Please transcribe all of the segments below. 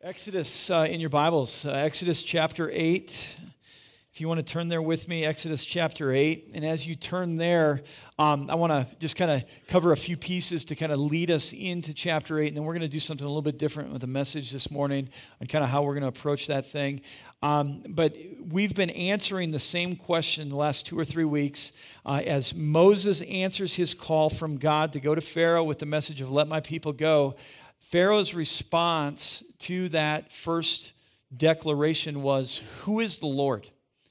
Exodus in your Bibles, Exodus chapter 8. If you want to turn there with me, Exodus chapter 8. And as you turn there, I want to just kind of cover a few pieces to kind of lead us into chapter 8. And then we're going to do something a little bit different with the message this morning and kind of how we're going to approach that thing. But we've been answering the same question the last 2 or 3 weeks as Moses answers his call from God to go to Pharaoh with the message of let my people go. Pharaoh's response to that first declaration was, who is the Lord?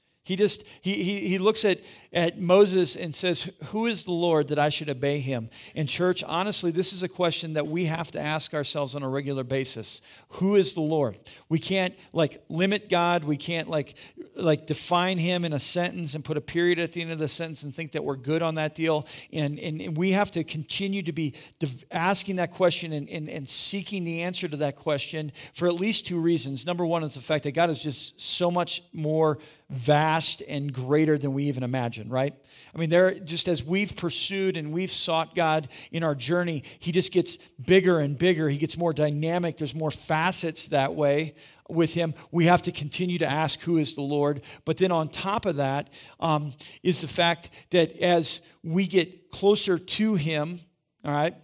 He looks at Moses and says, who is the Lord that I should obey him? And church, honestly, this is a question that we have to ask ourselves on a regular basis. Who is the Lord? We can't limit God. We can't define him in a sentence and put a period at the end of the sentence and think that we're good on that deal. And we have to continue to be asking that question and seeking the answer to that question for at least 2 reasons. Number one is the fact that God is just so much more vast and greater than we even imagine, right? I mean, just as we've pursued and we've sought God in our journey, he just gets bigger and bigger. He gets more dynamic. There's more facets that way with him. We have to continue to ask who is the Lord. But then on top of that is the fact that as we get closer to him, all right,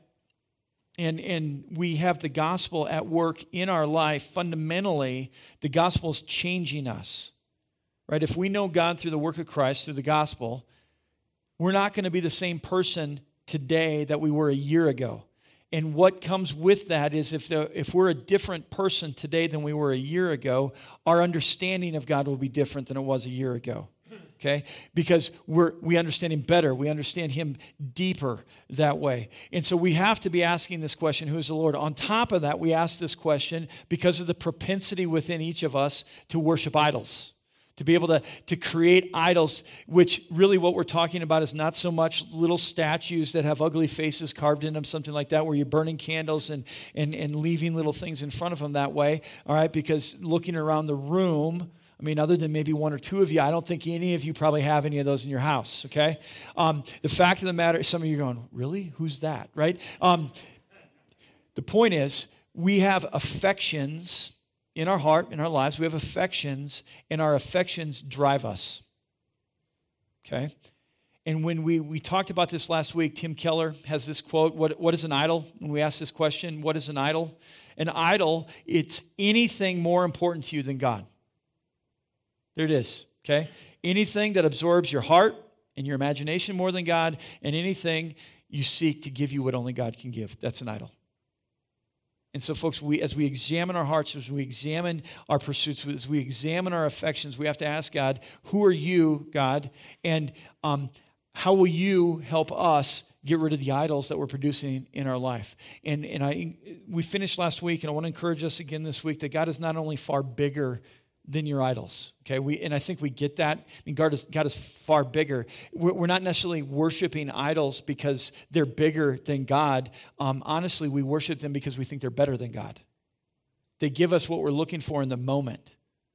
and we have the gospel at work in our life, fundamentally, the gospel is changing us. Right? If we know God through the work of Christ, through the gospel, we're not going to be the same person today that we were a year ago. And what comes with that is if we're a different person today than we were a year ago, our understanding of God will be different than it was a year ago. Okay? Because we understand him better. We understand him deeper that way. And so we have to be asking this question, who is the Lord? On top of that, we ask this question because of the propensity within each of us to worship idols. To be able to create idols, which really what we're talking about is not so much little statues that have ugly faces carved in them, something like that, where you're burning candles and leaving little things in front of them that way, all right? Because looking around the room, I mean, other than maybe 1 or 2 of you, I don't think any of you probably have any of those in your house, okay? The fact of the matter is some of you are going, really? Who's that, right? The point is, we have affections in our heart, in our lives, we have affections, and our affections drive us. Okay? And when we talked about this last week, Tim Keller has this quote, what is an idol? When we ask this question, what is an idol? An idol, it's anything more important to you than God. There it is, okay? Anything that absorbs your heart and your imagination more than God, and anything you seek to give you what only God can give, that's an idol. And so, folks, as we examine our hearts, as we examine our pursuits, as we examine our affections, we have to ask God, who are you, God? And how will you help us get rid of the idols that we're producing in our life? And we finished last week, and I want to encourage us again this week that God is not only far bigger than your idols, okay? And I think we get that. I mean, God is far bigger. We're not necessarily worshiping idols because they're bigger than God. Honestly, we worship them because we think they're better than God. They give us what we're looking for in the moment.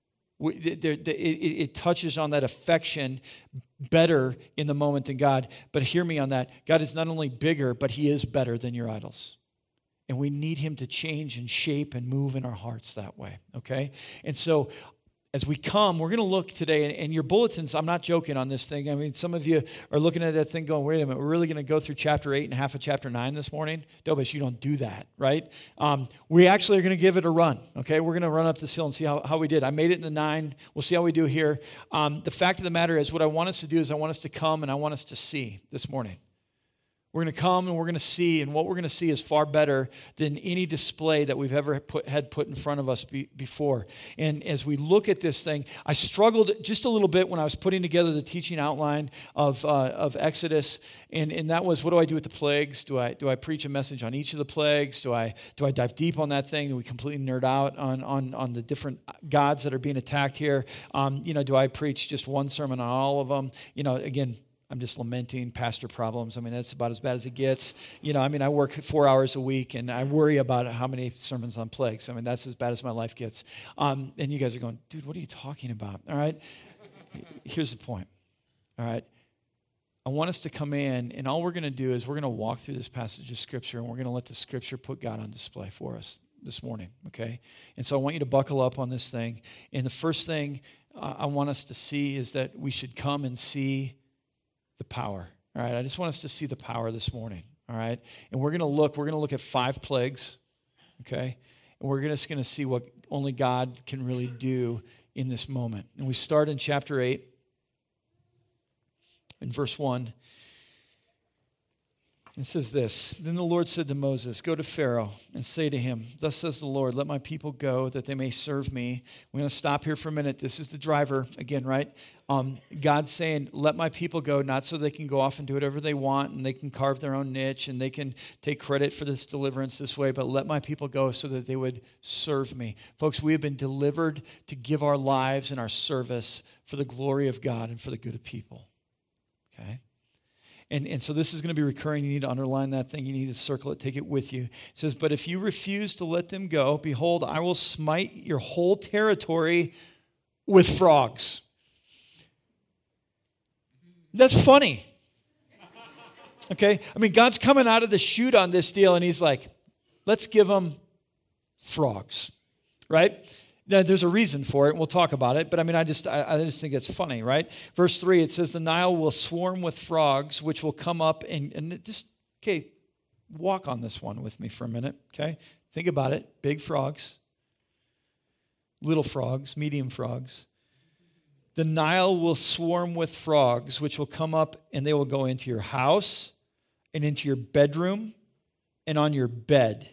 It touches on that affection better in the moment than God. But hear me on that. God is not only bigger, but he is better than your idols. And we need him to change and shape and move in our hearts that way, okay? And so as we come, we're going to look today, and your bulletins, I'm not joking on this thing. I mean, some of you are looking at that thing going, wait a minute, we're really going to go through chapter 8 and half of chapter 9 this morning? Dobis, you don't do that, right? We actually are going to give it a run, okay? We're going to run up this hill and see how we did. I made it in the 9. We'll see how we do here. The fact of the matter is what I want us to do is I want us to come and I want us to see this morning. We're going to come and we're going to see, and what we're going to see is far better than any display that we've ever had put in front of us before. And as we look at this thing, I struggled just a little bit when I was putting together the teaching outline of Exodus, and that was, what do I do with the plagues? Do I preach a message on each of the plagues? Do I dive deep on that thing? Do we completely nerd out on the different gods that are being attacked here? Do I preach just one sermon on all of them? Again, I'm just lamenting pastor problems. I mean, that's about as bad as it gets. I work 4 hours a week, and I worry about how many sermons on plagues. I mean, that's as bad as my life gets. And you guys are going, dude, what are you talking about? All right? Here's the point. All right? I want us to come in, and all we're going to do is we're going to walk through this passage of Scripture, and we're going to let the Scripture put God on display for us this morning, okay? And so I want you to buckle up on this thing. And the first thing I want us to see is that we should come and see the power, all right? I just want us to see the power this morning, all right? And we're going to look at 5 plagues, okay? And we're just going to see what only God can really do in this moment. And we start in chapter 8, in verse 1. It says this, Then the Lord said to Moses, Go to Pharaoh and say to him, Thus says the Lord, let my people go that they may serve me. We're going to stop here for a minute. This is the driver again, right? God's saying, let my people go, not so they can go off and do whatever they want and they can carve their own niche and they can take credit for this deliverance this way, but let my people go so that they would serve me. Folks, we have been delivered to give our lives and our service for the glory of God and for the good of people. Okay? And so this is going to be recurring. You need to underline that thing. You need to circle it. Take it with you. It says, But if you refuse to let them go, behold, I will smite your whole territory with frogs. That's funny. Okay? I mean, God's coming out of the chute on this deal, and he's like, let's give them frogs. Right? Now, there's a reason for it, and we'll talk about it, but I mean, I just think it's funny, right? Verse 3, it says, The Nile will swarm with frogs, which will come up and just, okay, walk on this one with me for a minute, okay? Think about it. Big frogs, little frogs, medium frogs. The Nile will swarm with frogs, which will come up, and they will go into your house and into your bedroom and on your bed.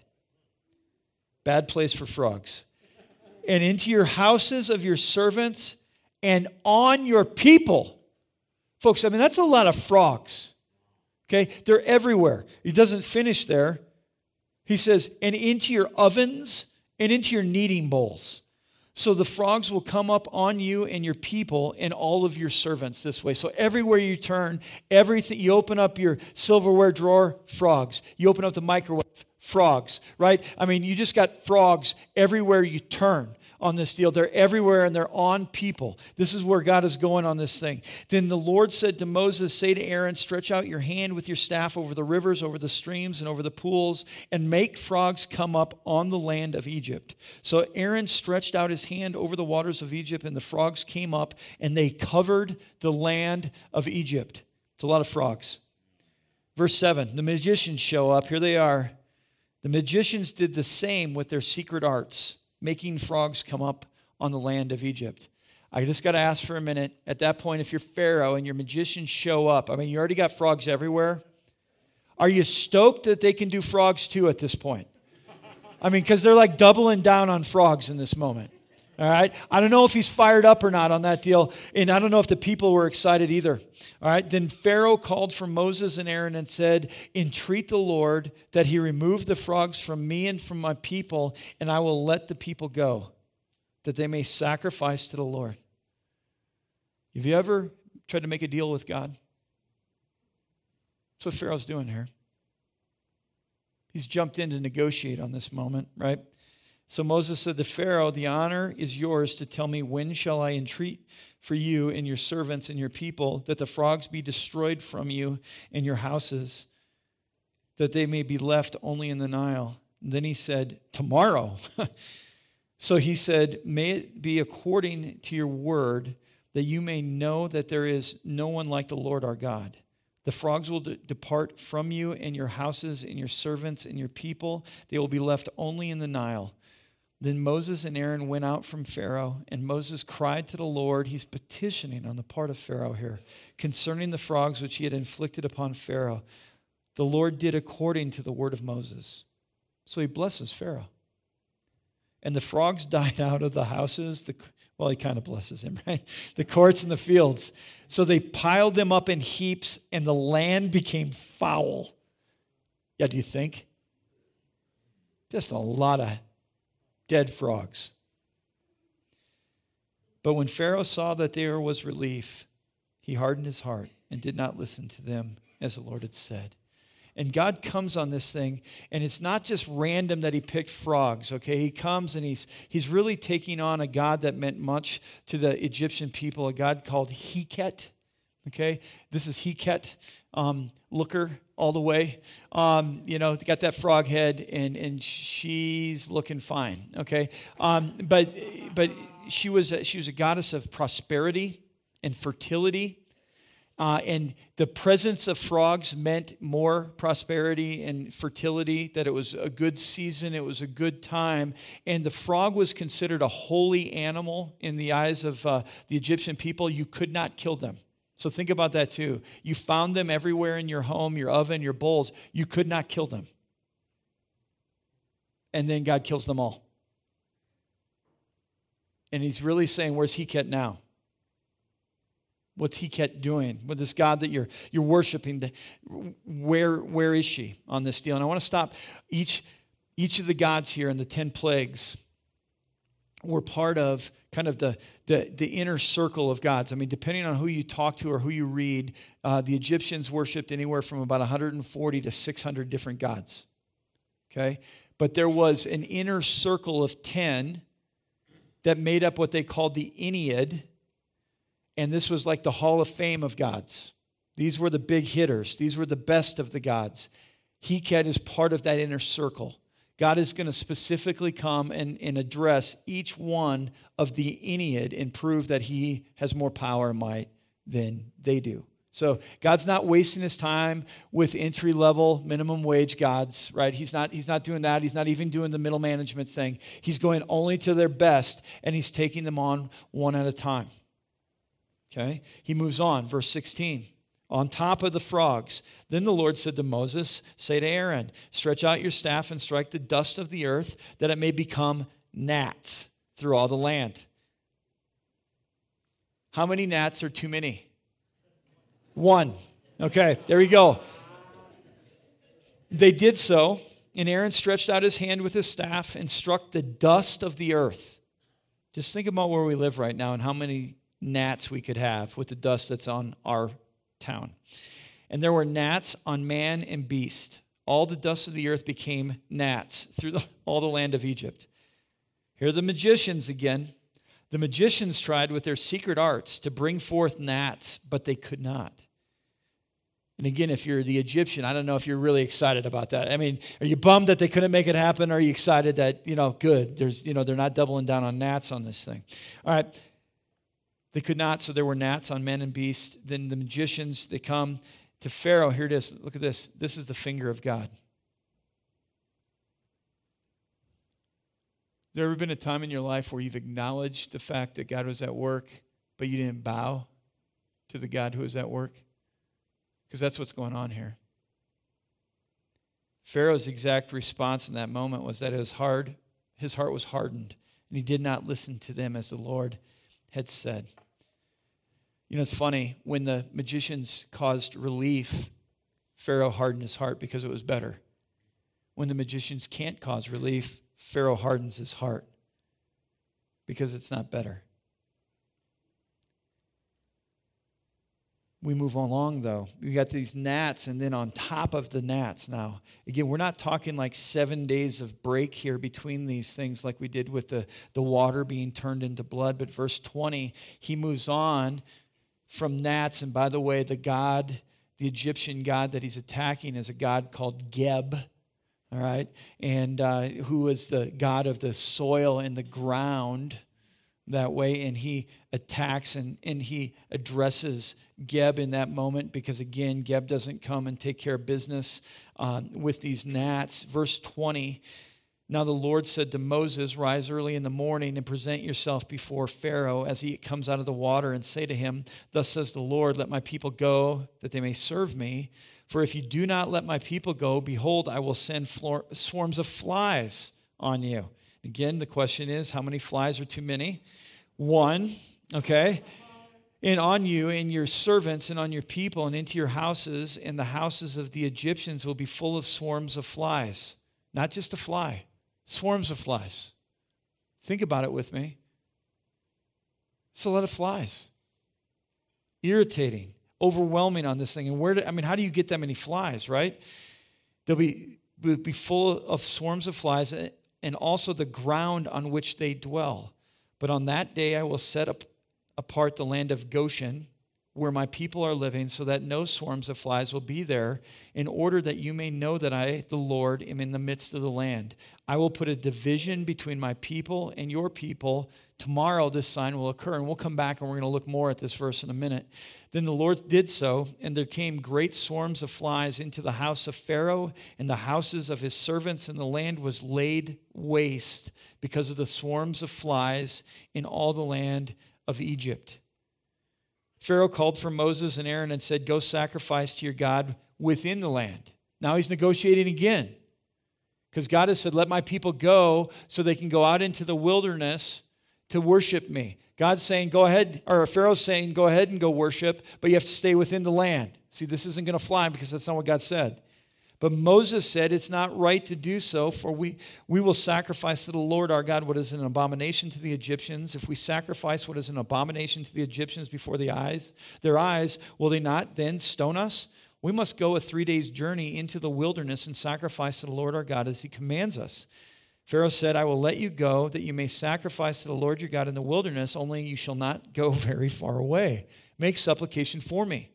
Bad place for frogs. And into your houses of your servants and on your people. Folks, I mean, that's a lot of frogs. Okay? They're everywhere. He doesn't finish there. He says, and into your ovens and into your kneading bowls. So the frogs will come up on you and your people and all of your servants this way. So everywhere you turn, everything, you open up your silverware drawer, frogs. You open up the microwave, frogs, right? I mean, you just got frogs everywhere you turn on this deal. They're everywhere and they're on people. This is where God is going on this thing. Then the Lord said to Moses, Say to Aaron, stretch out your hand with your staff over the rivers, over the streams, and over the pools, and make frogs come up on the land of Egypt. So Aaron stretched out his hand over the waters of Egypt, and the frogs came up, and they covered the land of Egypt. It's a lot of frogs. Verse 7, the magicians show up. Here they are. The magicians did the same with their secret arts, making frogs come up on the land of Egypt. I just got to ask for a minute. At that point, if you're Pharaoh and your magicians show up, I mean, you already got frogs everywhere. Are you stoked that they can do frogs too at this point? I mean, because they're like doubling down on frogs in this moment. All right? I don't know if he's fired up or not on that deal, and I don't know if the people were excited either. All right? Then Pharaoh called for Moses and Aaron and said, Entreat the Lord that he remove the frogs from me and from my people, and I will let the people go, that they may sacrifice to the Lord. Have you ever tried to make a deal with God? That's what Pharaoh's doing here. He's jumped in to negotiate on this moment, right? So Moses said to Pharaoh, The honor is yours to tell me when shall I entreat for you and your servants and your people that the frogs be destroyed from you and your houses, that they may be left only in the Nile. And then he said, Tomorrow. So he said, May it be according to your word, that you may know that there is no one like the Lord our God. The frogs will depart from you and your houses and your servants and your people. They will be left only in the Nile. Then Moses and Aaron went out from Pharaoh, and Moses cried to the Lord. He's petitioning on the part of Pharaoh here concerning the frogs which he had inflicted upon Pharaoh. The Lord did according to the word of Moses. So he blesses Pharaoh. And the frogs died out of the houses. Well, he kind of blesses him, right? The courts and the fields. So they piled them up in heaps, and the land became foul. Yeah, do you think? Just a lot of dead frogs. But when Pharaoh saw that there was relief, he hardened his heart and did not listen to them as the Lord had said. And God comes on this thing, and it's not just random that he picked frogs, okay? He comes and he's really taking on a God that meant much to the Egyptian people, a God called Heket, okay? This is Heket, looker all the way. Got that frog head, and she's looking fine. Okay, but she was a goddess of prosperity and fertility. And the presence of frogs meant more prosperity and fertility, that it was a good season, it was a good time. And the frog was considered a holy animal in the eyes of the Egyptian people. You could not kill them. So think about that too. You found them everywhere in your home, your oven, your bowls. You could not kill them. And then God kills them all. And he's really saying, where's Heket now? What's Heket doing with this God that you're worshiping? Where is she on this deal? And I want to stop. Each of the gods here in the 10 plagues were part of kind of the inner circle of gods. I mean, depending on who you talk to or who you read, the Egyptians worshipped anywhere from about 140 to 600 different gods. Okay? But there was an inner circle of 10 that made up what they called the Ennead. And this was like the Hall of Fame of gods. These were the big hitters. These were the best of the gods. Heket is part of that inner circle. God is going to specifically come and address each one of the Ennead and prove that he has more power and might than they do. So God's not wasting his time with entry-level minimum wage gods, right? He's not doing that. He's not even doing the middle management thing. He's going only to their best, and he's taking them on one at a time. Okay, he moves on, verse 16. On top of the frogs. Then the Lord said to Moses, say to Aaron, stretch out your staff and strike the dust of the earth, that it may become gnats through all the land. How many gnats are too many? One. Okay, there we go. They did so, and Aaron stretched out his hand with his staff and struck the dust of the earth. Just think about where we live right now and how many gnats we could have with the dust that's on our town. And there were gnats on man and beast. All the dust of the earth became gnats through all the land of Egypt. Here are the magicians again. The magicians tried with their secret arts to bring forth gnats, but they could not. And again, if you're the Egyptian, I don't know if you're really excited about that. I mean, are you bummed that they couldn't make it happen? Or are you excited that, good, they're not doubling down on gnats on this thing? All right. They could not, so there were gnats on men and beasts. Then the magicians, they come to Pharaoh. Here it is. Look at this. This is the finger of God. Has there ever been a time in your life where you've acknowledged the fact that God was at work, but you didn't bow to the God who was at work? Because that's what's going on here. Pharaoh's exact response in that moment was that his heart was hardened, and he did not listen to them as the Lord had said. It's funny, when the magicians caused relief, Pharaoh hardened his heart because it was better. When the magicians can't cause relief, Pharaoh hardens his heart because it's not better. We move along, though. We got these gnats, and then on top of the gnats now. Again, we're not talking like 7 days of break here between these things like we did with the water being turned into blood. But verse 20, he moves on from gnats. And by the way, the Egyptian god that he's attacking is a god called Geb, all right? And who is the god of the soil and the ground that way. And he attacks and he addresses Geb in that moment because, again, Geb doesn't come and take care of business with these gnats. Verse 20, now the Lord said to Moses, rise early in the morning and present yourself before Pharaoh as he comes out of the water, and say to him, thus says the Lord, let my people go that they may serve me. For if you do not let my people go, behold, I will send swarms of flies on you. Again, the question is, how many flies are too many? One, okay? And on you and your servants and on your people and into your houses, and the houses of the Egyptians will be full of swarms of flies. Not just a fly, swarms of flies. Think about it with me. It's a lot of flies. Irritating, overwhelming on this thing. And how do you get that many flies, right? They'll be full of swarms of flies, and also the ground on which they dwell. But on that day I will set apart the land of Goshen, where my people are living, so that no swarms of flies will be there, in order that you may know that I, the Lord, am in the midst of the land. I will put a division between my people and your people. Tomorrow this sign will occur. And we'll come back and we're going to look more at this verse in a minute. Then the Lord did so, and there came great swarms of flies into the house of Pharaoh and the houses of his servants, and the land was laid waste because of the swarms of flies in all the land of Egypt. Pharaoh called for Moses and Aaron and said, "Go sacrifice to your God within the land." Now he's negotiating again, because God has said, "Let my people go so they can go out into the wilderness to worship me." God's saying, go ahead, or Pharaoh's saying, go ahead and go worship, but you have to stay within the land. See, this isn't going to fly because that's not what God said. But Moses said, it's not right to do so, for we will sacrifice to the Lord our God what is an abomination to the Egyptians. If we sacrifice what is an abomination to the Egyptians before their eyes, will they not then stone us? We must go a 3 days journey into the wilderness and sacrifice to the Lord our God as he commands us. Pharaoh said, I will let you go, that you may sacrifice to the Lord your God in the wilderness, only you shall not go very far away. Make supplication for me.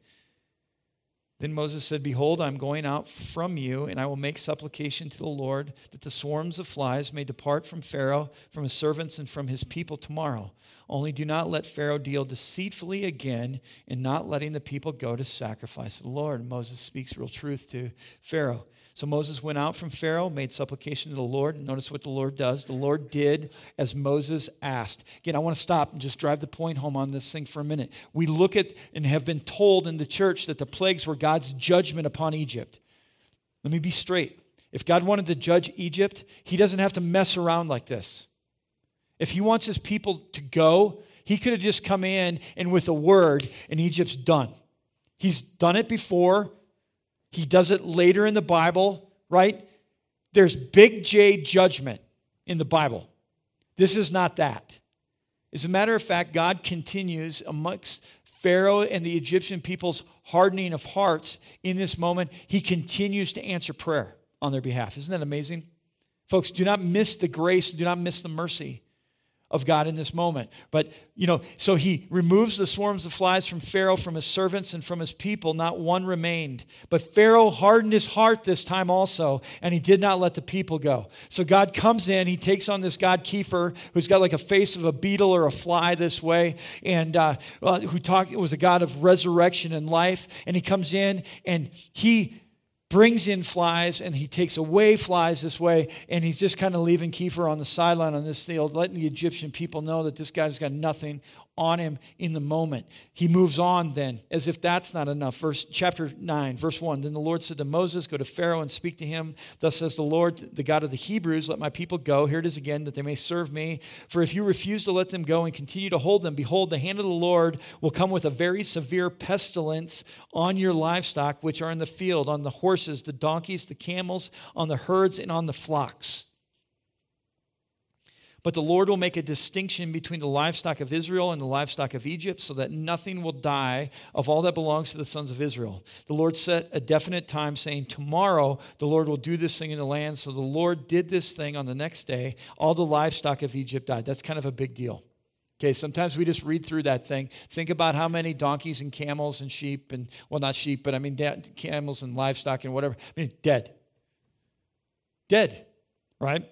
Then Moses said, behold, I am going out from you, and I will make supplication to the Lord that the swarms of flies may depart from Pharaoh, from his servants, and from his people tomorrow. Only do not let Pharaoh deal deceitfully again in not letting the people go to sacrifice to the Lord. And Moses speaks real truth to Pharaoh. So Moses went out from Pharaoh, made supplication to the Lord. And notice what the Lord does. The Lord did as Moses asked. Again, I want to stop and just drive the point home on this thing for a minute. We look at and have been told in the church that the plagues were God's judgment upon Egypt. Let me be straight. If God wanted to judge Egypt, he doesn't have to mess around like this. If he wants his people to go, he could have just come in and with a word, and Egypt's done. He's done it before. He does it later in the Bible, right? There's big J judgment in the Bible. This is not that. As a matter of fact, God continues amongst Pharaoh and the Egyptian people's hardening of hearts in this moment. He continues to answer prayer on their behalf. Isn't that amazing? Folks, do not miss the grace, do not miss the mercy of God in this moment. But, so he removes the swarms of flies from Pharaoh, from his servants, and from his people. Not one remained. But Pharaoh hardened his heart this time also, and he did not let the people go. So God comes in, he takes on this god Kepher, who's got like a face of a beetle or a fly this way, and it was a god of resurrection and life. And he comes in, and he brings in flies, and he takes away flies this way, and he's just kind of leaving Kepher on the sideline on this field, letting the Egyptian people know that this guy's got nothing on him in the moment. He moves on then, as if that's not enough. Chapter 9, verse 1, then the Lord said to Moses, go to Pharaoh and speak to him. Thus says the Lord, the God of the Hebrews, let my people go. Here it is again, that they may serve me. For if you refuse to let them go and continue to hold them, behold, the hand of the Lord will come with a very severe pestilence on your livestock, which are in the field, on the horses, the donkeys, the camels, on the herds, and on the flocks. But the Lord will make a distinction between the livestock of Israel and the livestock of Egypt, so that nothing will die of all that belongs to the sons of Israel. The Lord set a definite time, saying, tomorrow the Lord will do this thing in the land. So the Lord did this thing on the next day. All the livestock of Egypt died. That's kind of a big deal. Okay, sometimes we just read through that thing. Think about how many donkeys and camels and sheep and, well, not sheep, but I mean camels and livestock and whatever. I mean, dead. Dead, right?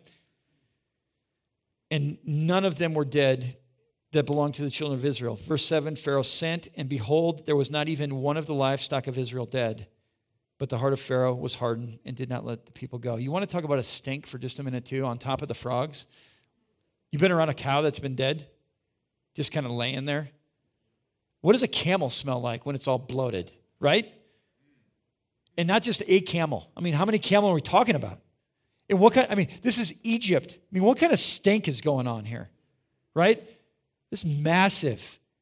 And none of them were dead that belonged to the children of Israel. Verse 7, Pharaoh sent, and behold, there was not even one of the livestock of Israel dead. But the heart of Pharaoh was hardened and did not let the people go. You want to talk about a stink for just a minute, too, on top of the frogs? You've been around a cow that's been dead? Just kind of laying there? What does a camel smell like when it's all bloated, right? And not just a camel. I mean, how many camel are we talking about? And this is Egypt. I mean, what kind of stink is going on here? Right? This is massive.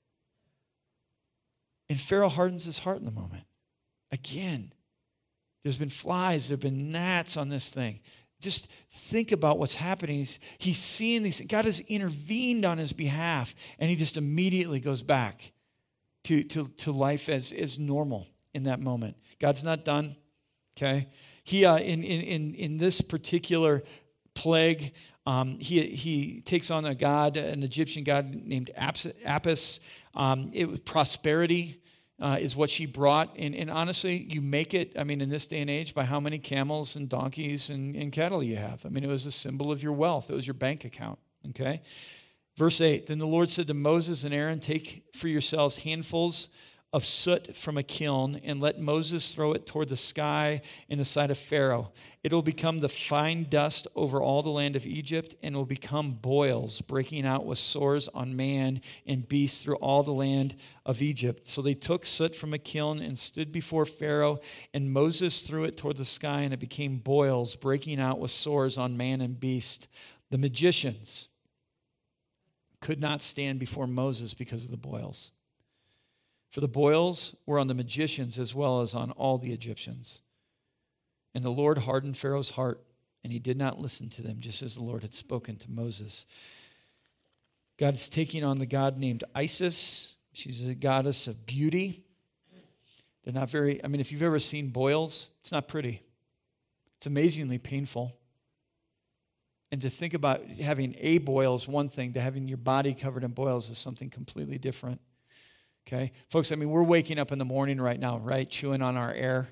And Pharaoh hardens his heart in the moment. Again, there's been flies, there have been gnats on this thing. Just think about what's happening. He's seeing these. God has intervened on his behalf, and he just immediately goes back to life as normal in that moment. God's not done. Okay? He in this particular plague, he takes on an Egyptian god named Apis. It was prosperity. is what she brought. And honestly, you make it, in this day and age, by how many camels and donkeys and cattle you have. It was a symbol of your wealth. It was your bank account, okay? Verse 8, then the Lord said to Moses and Aaron, take for yourselves handfuls of soot from a kiln, and let Moses throw it toward the sky in the sight of Pharaoh. It will become the fine dust over all the land of Egypt, and will become boils, breaking out with sores on man and beast through all the land of Egypt. So they took soot from a kiln and stood before Pharaoh, and Moses threw it toward the sky, and it became boils, breaking out with sores on man and beast. The magicians could not stand before Moses because of the boils. For the boils were on the magicians as well as on all the Egyptians. And the Lord hardened Pharaoh's heart, and he did not listen to them, just as the Lord had spoken to Moses. God is taking on the god named Isis. She's a goddess of beauty. They're not very, if you've ever seen boils, it's not pretty. It's amazingly painful. And to think about having a boil is one thing, to having your body covered in boils is something completely different. Okay? Folks, we're waking up in the morning right now, right? Chewing on our air.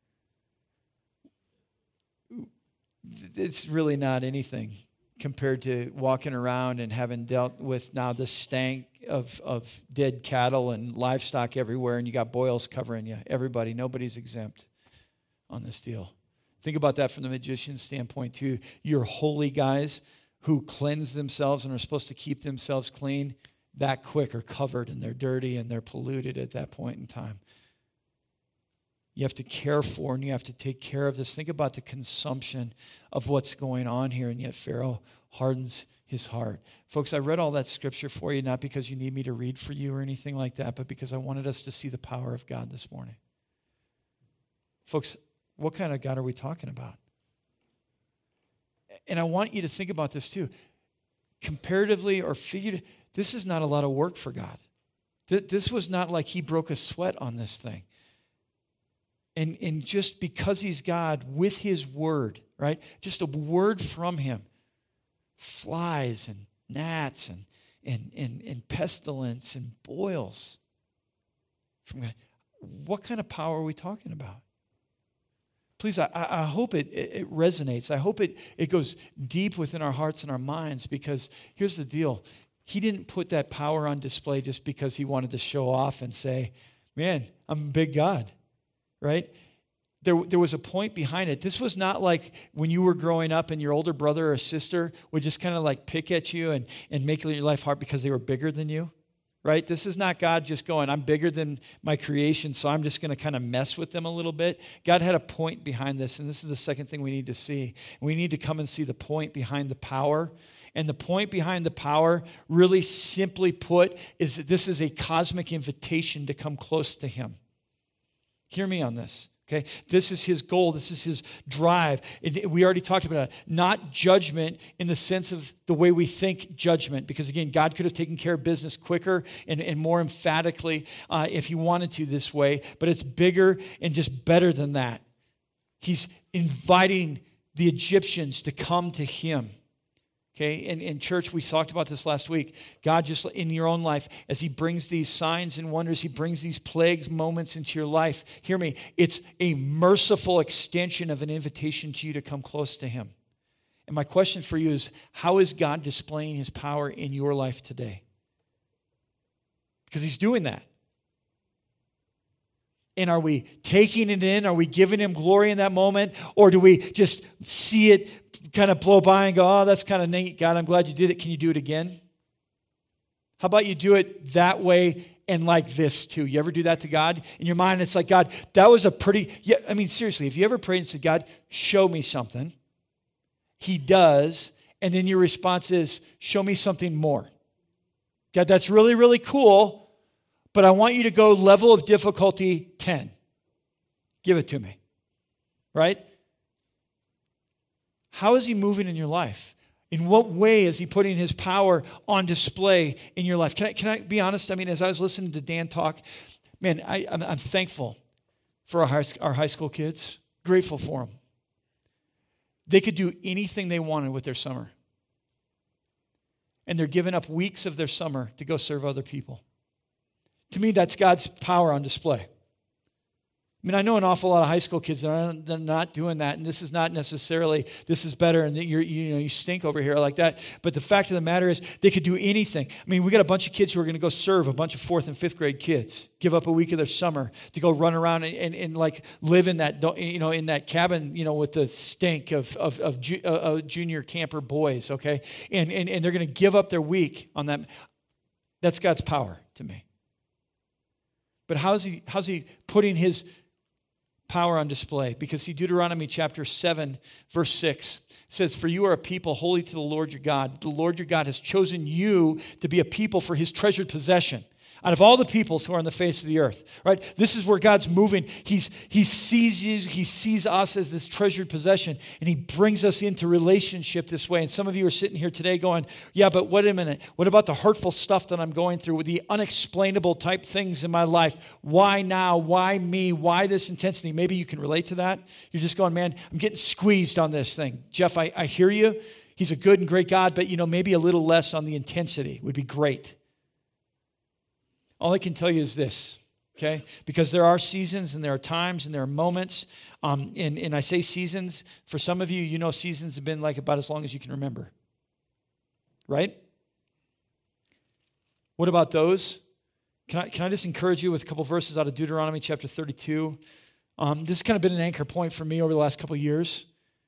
It's really not anything compared to walking around and having dealt with now the stank of dead cattle and livestock everywhere, and you got boils covering you. Everybody, nobody's exempt on this deal. Think about that from the magician's standpoint too. Your holy guys who cleanse themselves and are supposed to keep themselves clean, that quick are covered and they're dirty and they're polluted at that point in time. You have to care for and you have to take care of this. Think about the consumption of what's going on here, and yet Pharaoh hardens his heart. Folks, I read all that scripture for you, not because you need me to read for you or anything like that, but because I wanted us to see the power of God this morning. Folks, what kind of God are we talking about? And I want you to think about this too. Comparatively or figuratively, this is not a lot of work for God. This was not like he broke a sweat on this thing. And just because he's God, with his word, right? Just a word from him. Flies and gnats and pestilence and boils. From God. What kind of power are we talking about? Please, I hope it resonates. I hope it goes deep within our hearts and our minds, because here's the deal. He didn't put that power on display just because he wanted to show off and say, man, I'm a big God, right? There was a point behind it. This was not like when you were growing up and your older brother or sister would just kind of like pick at you and make your life hard because they were bigger than you. Right? This is not God just going, I'm bigger than my creation, so I'm just going to kind of mess with them a little bit. God had a point behind this, and this is the second thing we need to see. We need to come and see the point behind the power. And the point behind the power, really simply put, is that this is a cosmic invitation to come close to him. Hear me on this. Okay, this is his goal. This is his drive. We already talked about it. Not judgment in the sense of the way we think judgment, because again, God could have taken care of business quicker and more emphatically if he wanted to this way, but it's bigger and just better than that. He's inviting the Egyptians to come to him. Okay, in church, we talked about this last week. God, just in your own life, as he brings these signs and wonders, he brings these plagues, moments into your life. Hear me, it's a merciful extension of an invitation to you to come close to him. And my question for you is, how is God displaying his power in your life today? Because he's doing that. And are we taking it in? Are we giving him glory in that moment? Or do we just see it kind of blow by and go, oh, that's kind of neat, God, I'm glad you did it. Can you do it again? How about you do it that way and like this too? You ever do that to God? In your mind, it's like, God, that was a pretty, seriously, if you ever prayed and said, God, show me something, he does, and then your response is, show me something more. God, that's really, really cool, but I want you to go level of difficulty 10. Give it to me. Right? How is he moving in your life? In what way is he putting his power on display in your life? Can I be honest? As I was listening to Dan talk, man, I'm thankful for our high school kids. Grateful for them. They could do anything they wanted with their summer. And they're giving up weeks of their summer to go serve other people. To me, that's God's power on display. I mean, I know an awful lot of high school kids that they're not doing that, and this is not necessarily, this is better, and you stink over here like that. But the fact of the matter is, they could do anything. I mean, we got a bunch of kids who are going to go serve, a bunch of 4th and 5th grade kids, give up a week of their summer to go run around and like live in that, in that cabin, with the stink of junior camper boys, okay? And they're going to give up their week on that. That's God's power to me. But how's he putting his power on display? Because see, Deuteronomy chapter 7, verse 6 says, "For you are a people holy to the Lord your God. The Lord your God has chosen you to be a people for his treasured possession out of all the peoples who are on the face of the earth." Right? This is where God's moving. He sees you, he sees us as this treasured possession, and he brings us into relationship this way. And some of you are sitting here today going, yeah, but wait a minute. What about the hurtful stuff that I'm going through, with the unexplainable type things in my life? Why now? Why me? Why this intensity? Maybe you can relate to that. You're just going, man, I'm getting squeezed on this thing. Jeff, I hear you. He's a good and great God, but maybe a little less on the intensity would be great. All I can tell you is this, okay? Because there are seasons and there are times and there are moments. And I say seasons. For some of you, seasons have been like about as long as you can remember. Right? What about those? Can I just encourage you with a couple verses out of Deuteronomy chapter 32? This has kind of been an anchor point for me over the last couple of years.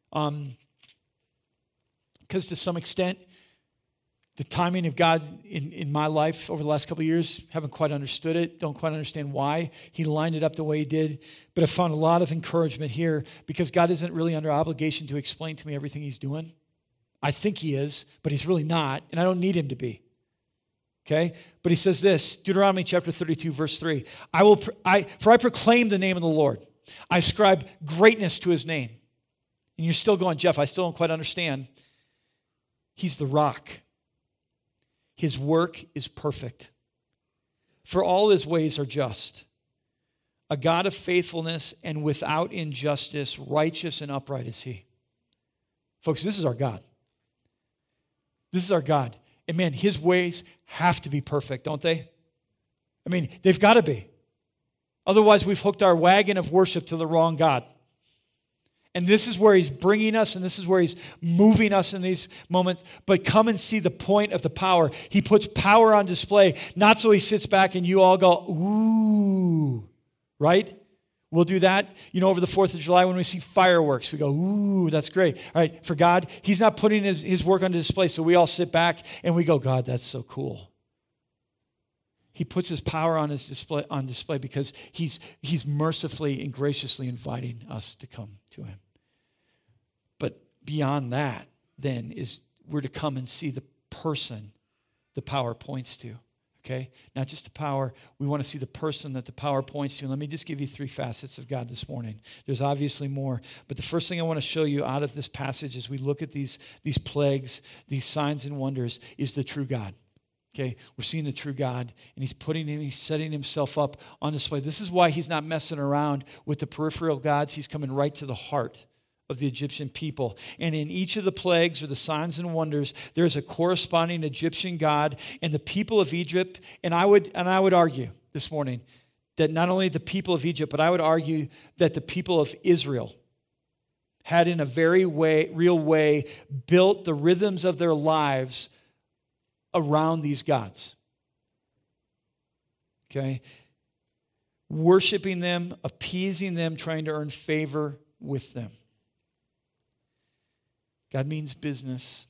Because to some extent, the timing of God in my life over the last couple of years, haven't quite understood it, don't quite understand why he lined it up the way he did. But I found a lot of encouragement here because God isn't really under obligation to explain to me everything he's doing. I think he is, but he's really not, and I don't need him to be. Okay? But he says this, Deuteronomy chapter 32, verse 3, For I proclaim the name of the Lord. I ascribe greatness to his name. And you're still going, Jeff, I still don't quite understand. He's the rock. His work is perfect, for all his ways are just. A God of faithfulness and without injustice, righteous and upright is he. Folks, this is our God. This is our God. And man, his ways have to be perfect, don't they? I mean, they've got to be. Otherwise, we've hooked our wagon of worship to the wrong God. And this is where he's bringing us, and this is where he's moving us in these moments. But come and see the point of the power. He puts power on display, not so he sits back and you all go, ooh, right? We'll do that, over the 4th of July when we see fireworks. We go, ooh, that's great. All right, for God, he's not putting his work on display, so we all sit back and we go, God, that's so cool. He puts his power on display because he's mercifully and graciously inviting us to come to him. But beyond that, then, we're to come and see the person the power points to. Okay? Not just the power. We want to see the person that the power points to. And let me just give you 3 facets of God this morning. There's obviously more. But the first thing I want to show you out of this passage as we look at these plagues, these signs and wonders, is the true God. Okay, we're seeing the true God, and he's setting himself up on display. This is why he's not messing around with the peripheral gods. He's coming right to the heart of the Egyptian people. And in each of the plagues or the signs and wonders, there's a corresponding Egyptian god, and the people of Egypt, and I would argue this morning that not only the people of Egypt, but I would argue that the people of Israel had in a very real way built the rhythms of their lives around these gods. Okay? Worshiping them, appeasing them, trying to earn favor with them. God means business.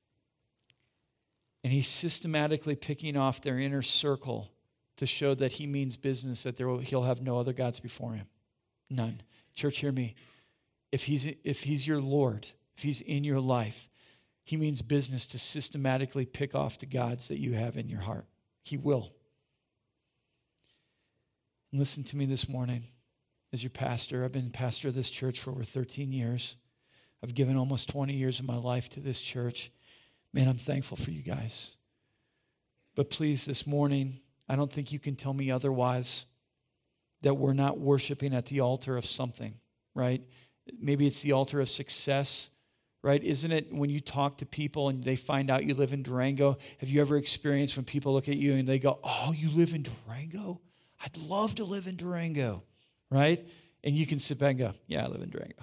And he's systematically picking off their inner circle to show that he means business, that he'll have no other gods before him. None. Church, hear me. If he's your Lord, if he's in your life, he means business to systematically pick off the gods that you have in your heart. He will. And listen to me this morning as your pastor. I've been pastor of this church for over 13 years. I've given almost 20 years of my life to this church. Man, I'm thankful for you guys. But please, this morning, I don't think you can tell me otherwise that we're not worshiping at the altar of something, right? Maybe it's the altar of success. right? Isn't it when you talk to people and they find out you live in Durango? Have you ever experienced when people look at you and they go, oh, you live in Durango? I'd love to live in Durango, right? And you can sit back and go, yeah, I live in Durango.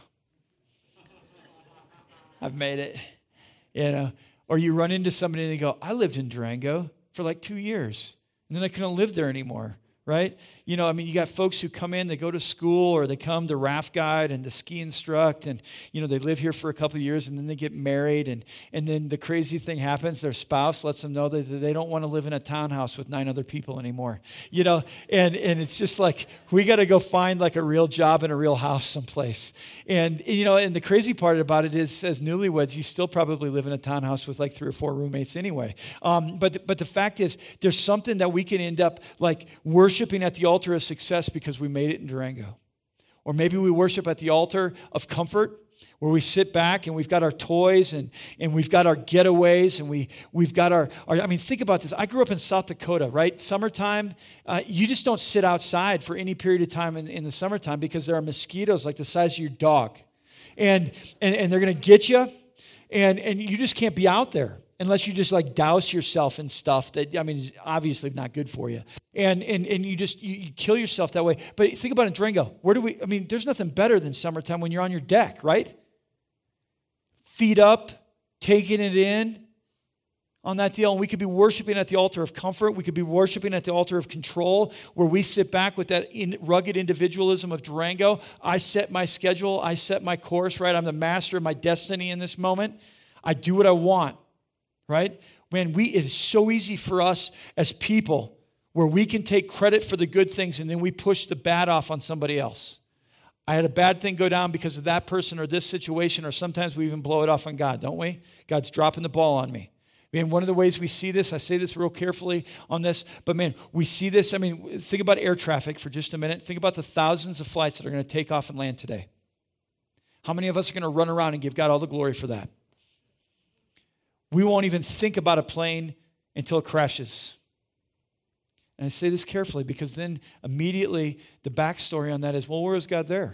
I've made it, you know. Or you run into somebody and they go, I lived in Durango for like 2 years, and then I couldn't live there anymore, right? You know, I mean, you got folks who come in, they go to school, or they come to Raft Guide and to ski instruct, and, you know, they live here for a couple of years, and then they get married, and then the crazy thing happens, their spouse lets them know that they don't want to live in a townhouse with 9 other people anymore, you know, and it's just like, we got to go find like a real job in a real house someplace. And, you know, and the crazy part about it is, as newlyweds, you still probably live in a townhouse with like 3 or 4 roommates anyway. But the fact is, there's something that we can end up like worshiping at the altar of success because we made it in Durango. Or maybe we worship at the altar of comfort, where we sit back and we've got our toys and we've got our getaways and we've got our I mean, think about this. I grew up in South Dakota, right? Summertime, you just don't sit outside for any period of time in the summertime because there are mosquitoes like the size of your dog. And they're going to get you, and you just can't be out there unless you just like douse yourself in stuff that, I mean, is obviously not good for you. And you kill yourself that way. But think about it in Durango. I mean, there's nothing better than summertime when you're on your deck, right? Feet up, taking it in on that deal. And we could be worshiping at the altar of comfort. We could be worshiping at the altar of control, where we sit back with that rugged individualism of Durango. I set my schedule. I set my course, right? I'm the master of my destiny in this moment. I do what I want. Right? Man, it is so easy for us as people where we can take credit for the good things and then we push the bad off on somebody else. I had a bad thing go down because of that person or this situation, or sometimes we even blow it off on God, don't we? God's dropping the ball on me. Man, one of the ways we see this, I say this real carefully on this, but man, we see this. I mean, think about air traffic for just a minute. Think about the thousands of flights that are going to take off and land today. How many of us are going to run around and give God all the glory for that? We won't even think about a plane until it crashes. And I say this carefully because then immediately the backstory on that is, well, where was God there?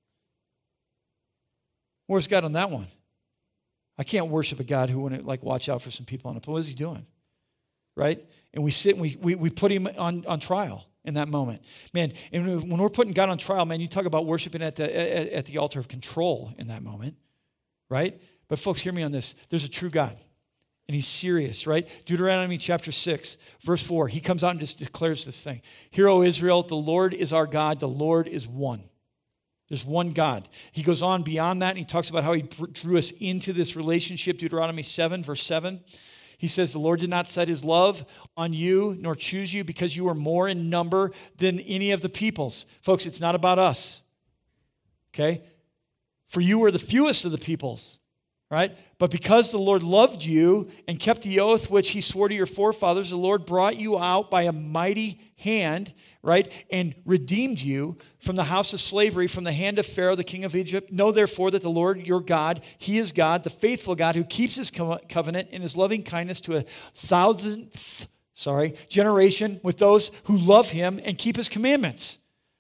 Where's God on that one? I can't worship a God who wouldn't like watch out for some people on a plane. What is he doing? Right? And we sit and we put him on trial in that moment. Man, and when we're putting God on trial, man, you talk about worshiping at the altar of control in that moment. Right? But folks, hear me on this. There's a true God. And he's serious, right? Deuteronomy chapter 6, verse 4. He comes out and just declares this thing. Hear, O Israel, the Lord is our God. The Lord is one. There's one God. He goes on beyond that, and he talks about how he drew us into this relationship. Deuteronomy 7, verse 7. He says, the Lord did not set his love on you, nor choose you, because you are more in number than any of the peoples. Folks, it's not about us. Okay? For you were the fewest of the peoples. Right? But because the Lord loved you and kept the oath which he swore to your forefathers, the Lord brought you out by a mighty hand, right? And redeemed you from the house of slavery, from the hand of Pharaoh, the king of Egypt. Know therefore that the Lord your God, he is God, the faithful God who keeps his covenant and his loving kindness to a thousandth generation with those who love him and keep his commandments.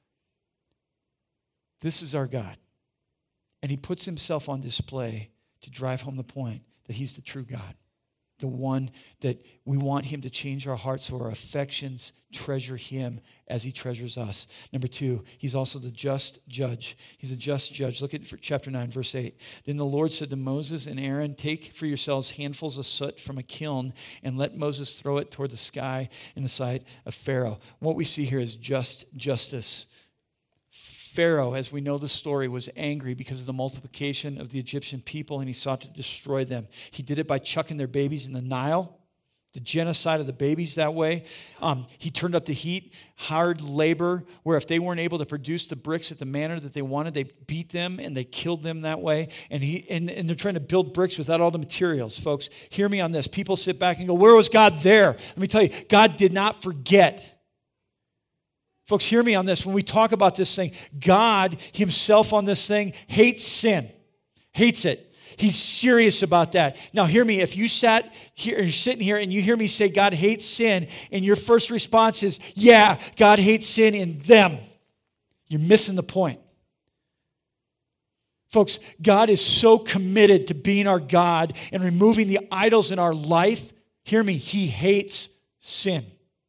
This is our God. And he puts himself on display to drive home the point that he's the true God, the one that we want him to change our hearts so our affections treasure him as he treasures us. Number 2, he's also the just judge. He's a just judge. Look at chapter 9, verse 8. Then the Lord said to Moses and Aaron, take for yourselves handfuls of soot from a kiln and let Moses throw it toward the sky in the sight of Pharaoh. What we see here is just justice. Pharaoh, as we know the story, was angry because of the multiplication of the Egyptian people, and he sought to destroy them. He did it by chucking their babies in the Nile, the genocide of the babies that way. He turned up the heat, hard labor, where if they weren't able to produce the bricks at the manner that they wanted, they beat them and they killed them that way. And they're trying to build bricks without all the materials. Folks, hear me on this. People sit back and go, where was God there? Let me tell you, God did not forget. Folks, hear me on this. When we talk about this thing, God himself on this thing hates sin. Hates it. He's serious about that. Now, hear me. If you sat here, you're sitting here and you hear me say God hates sin, and your first response is, yeah, God hates sin in them, you're missing the point. Folks, God is so committed to being our God and removing the idols in our life. Hear me, He hates sin.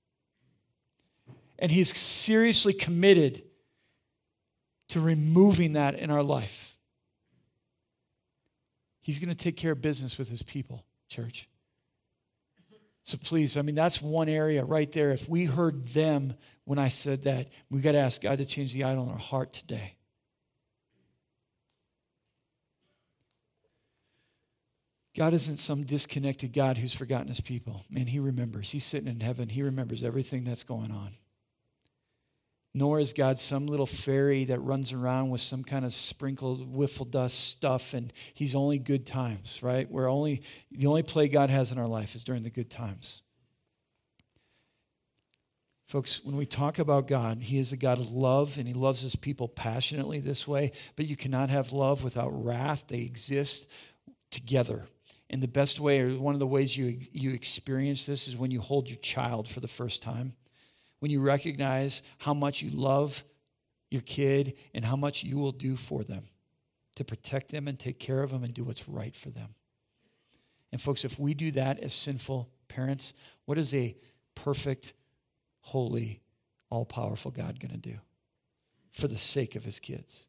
And He's seriously committed to removing that in our life. He's going to take care of business with His people, church. So please, that's one area right there. If we heard them when I said that, we've got to ask God to change the idol in our heart today. God isn't some disconnected God who's forgotten His people. Man, He remembers. He's sitting in heaven. He remembers everything that's going on. Nor is God some little fairy that runs around with some kind of sprinkled wiffle dust stuff and He's only good times, right? The only play God has in our life is during the good times. Folks, when we talk about God, He is a God of love and He loves His people passionately this way, but you cannot have love without wrath. They exist together. And the best way, or one of the ways you experience this, is when you hold your child for the first time. When you recognize how much you love your kid and how much you will do for them to protect them and take care of them and do what's right for them. And folks, if we do that as sinful parents, what is a perfect, holy, all-powerful God going to do for the sake of His kids?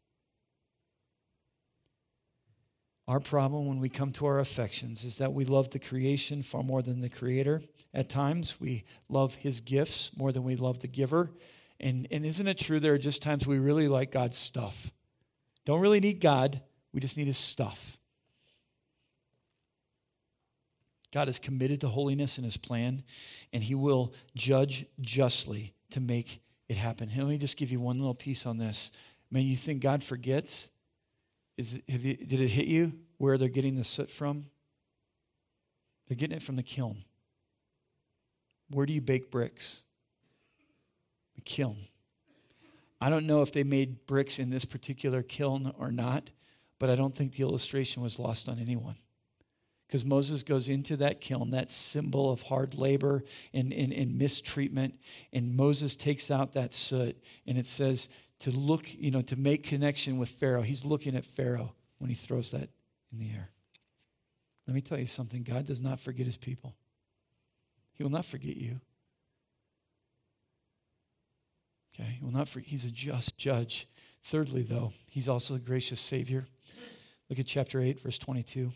Our problem when we come to our affections is that we love the creation far more than the Creator. At times, we love His gifts more than we love the giver. And isn't it true there are just times we really like God's stuff? Don't really need God. We just need His stuff. God is committed to holiness in His plan, and He will judge justly to make it happen. Let me just give you one little piece on this. Man, you think God forgets? Did it hit you where they're getting the soot from? They're getting it from the kiln. Where do you bake bricks? The kiln. I don't know if they made bricks in this particular kiln or not, but I don't think the illustration was lost on anyone. Because Moses goes into that kiln, that symbol of hard labor and mistreatment, and Moses takes out that soot, and it says to look, to make connection with Pharaoh. He's looking at Pharaoh when he throws that in the air. Let me tell you something. God does not forget His people. He will not forget you. Okay? He will not forget. He's a just judge. Thirdly, though, He's also a gracious Savior. Look at chapter 8, verse 22.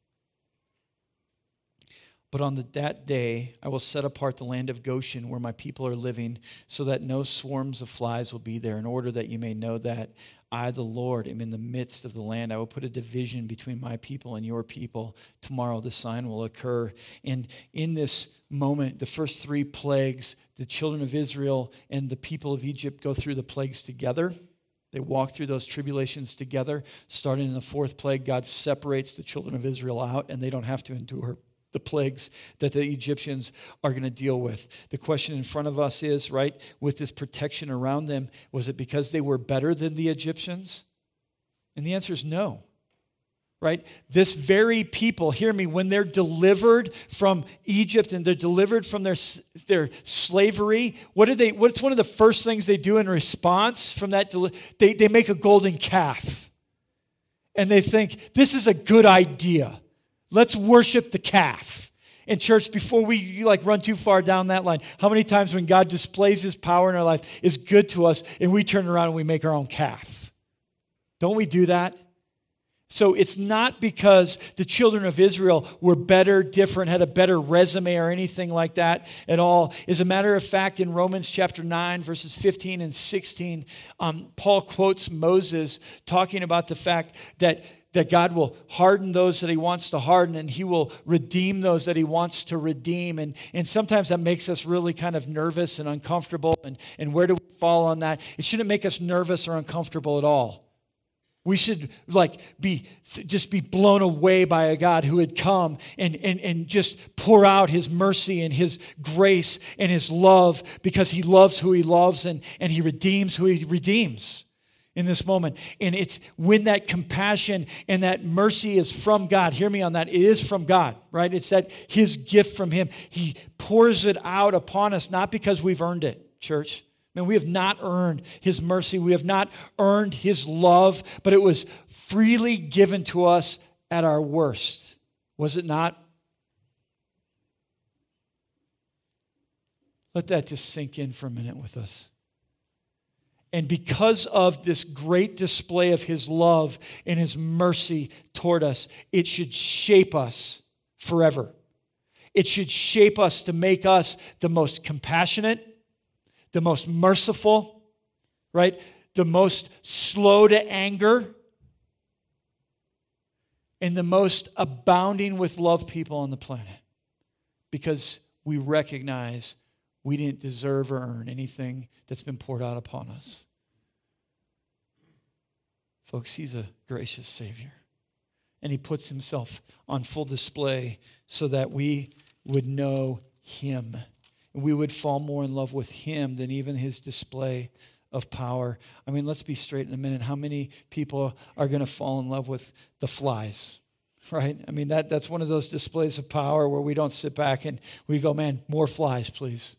But on that day, I will set apart the land of Goshen where my people are living, so that no swarms of flies will be there, in order that you may know that I, the Lord, am in the midst of the land. I will put a division between my people and your people. Tomorrow the sign will occur. And in this moment, the first 3 plagues, the children of Israel and the people of Egypt go through the plagues together. They walk through those tribulations together. Starting in the 4th plague, God separates the children of Israel out, and they don't have to endure the plagues that the Egyptians are going to deal with. The question in front of us is, right, with this protection around them, was it because they were better than the Egyptians? And the answer is no. Right? This very people, hear me, when they're delivered from Egypt and they're delivered from their slavery, what's one of the first things they do in response from that? They make a golden calf. And they think, this is a good idea. Let's worship the calf. And church, before we run too far down that line, how many times when God displays His power in our life is good to us and we turn around and we make our own calf? Don't we do that? So it's not because the children of Israel were better, different, had a better resume or anything like that at all. As a matter of fact, in Romans chapter 9, verses 15 and 16, Paul quotes Moses talking about the fact that God will harden those that He wants to harden, and He will redeem those that He wants to redeem. And sometimes that makes us really kind of nervous and uncomfortable. And where do we fall on that? It shouldn't make us nervous or uncomfortable at all. We should just be blown away by a God who had come and just pour out His mercy and His grace and His love, because He loves who He loves and He redeems who He redeems in this moment. And it's when that compassion and that mercy is from God. Hear me on that. It is from God, right? It's that His gift from Him. He pours it out upon us, not because we've earned it, church, Man, we have not earned his mercy. We have not earned his love, but it was freely given to us at our worst. Was it not? Let that just sink in for a minute with us. And because of this great display of his love and his mercy toward us, it should shape us forever. It should shape us to make us the most compassionate, the most merciful, right? The most slow to anger, and the most abounding with love people on the planet. Because we recognize we didn't deserve or earn anything that's been poured out upon us. Folks, he's a gracious Savior. And he puts himself on full display so that we would know him. And we would fall more in love with him than even his display of power. I mean, let's be straight in a minute. How many people are going to fall in love with the flies? Right? I mean, that's one of those displays of power where we don't sit back and we go, man, more flies, please.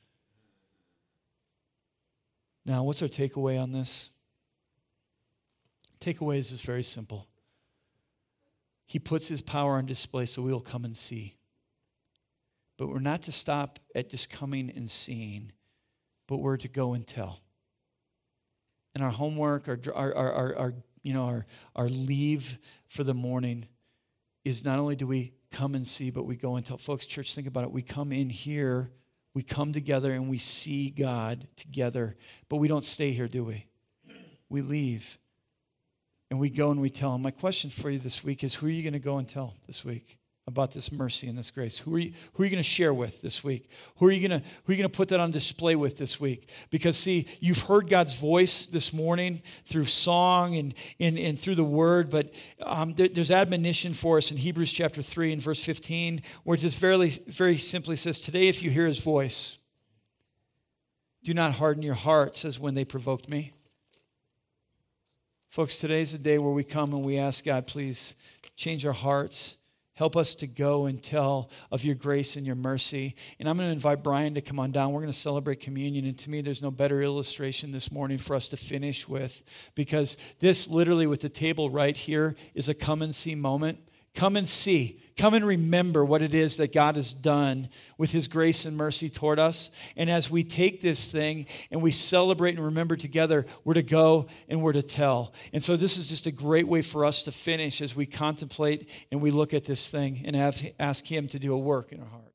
Now, what's our takeaway on this? Takeaway is just very simple. He puts his power on display so we'll come and see. But we're not to stop at just coming and seeing, but we're to go and tell. And our homework, our leave for the morning is not only do we come and see, but we go and tell. Folks, church, think about it. We come in here, we come together, and we see God together. But we don't stay here, do we? We leave. And we go and we tell him. My question for you this week is, who are you going to go and tell this week about this mercy and this grace? Who are you going to share with this week? Who are you going to put that on display with this week? Because see, you've heard God's voice this morning through song and through the word, but there's admonition for us in Hebrews chapter 3 and verse 15, where it just very, very simply says, today if you hear his voice, do not harden your hearts as when they provoked me. Folks, today's the day where we come and we ask God, please change our hearts. Help us to go and tell of your grace and your mercy. And I'm going to invite Brian to come on down. We're going to celebrate communion. And to me, there's no better illustration this morning for us to finish with. Because this literally with the table right here is a come and see moment. Come and see. Come and remember what it is that God has done with his grace and mercy toward us. And as we take this thing and we celebrate and remember together, we're to go and we're to tell. And so this is just a great way for us to finish as we contemplate and we look at this thing and ask him to do a work in our heart.